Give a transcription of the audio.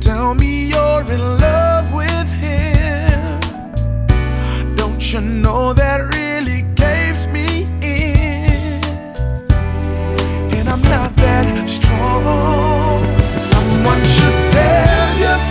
Tell me you're in love with him. Don't you know that really